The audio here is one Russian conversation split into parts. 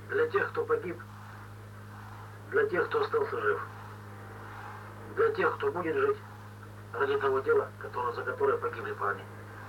Для тех, кто погиб, для тех, кто остался жив, для тех, кто будет жить ради того дела, за которое погибли парни.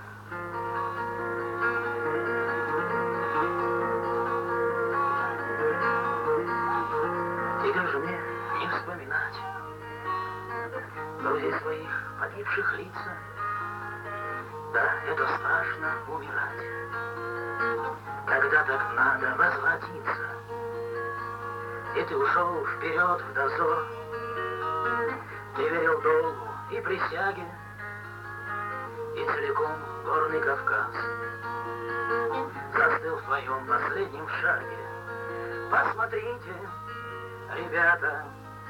И как же мне не вспоминать друзей своих, погибших лица? Да, это страшно умирать, когда так надо возвратиться. И ты ушел вперед в дозор, ты верил долгу и присяге, и целиком горный Кавказ застыл в твоем последнем шаге. Посмотрите, ребята,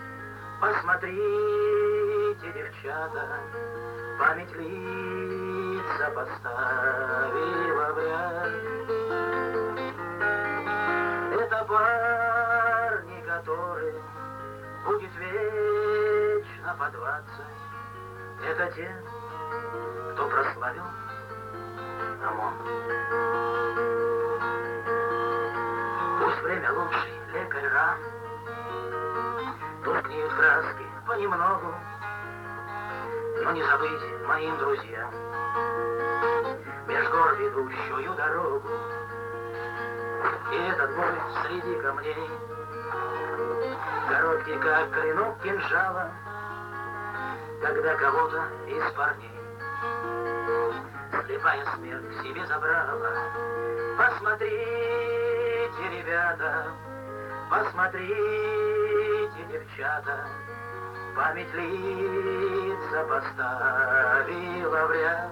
посмотрите, девчата, память лица поставила в ряд. Это парни, которые будет вечно по 20. Это те, кто прославил ОМОН. Пусть время лучший лекарь ран, тускнеют краски понемногу, но не забыть моим друзьям меж гор ведущую дорогу. И этот бой среди камней, короткий как клинок кинжала, когда кого-то из парней слепая смерть к себе забрала. Посмотрите, ребята, посмотрите, девчата, память лица поставила в ряд.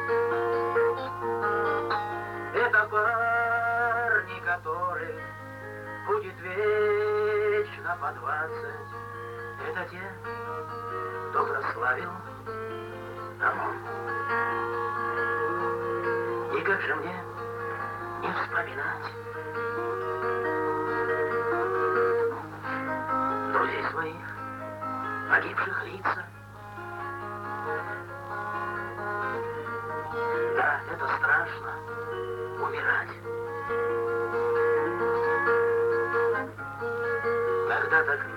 Это парни, которых будет вечно по 20. Это те, кто прославил ОМОН. И как же мне не вспоминать друзей своих, погибших лица? Да, это страшно умирать, когда так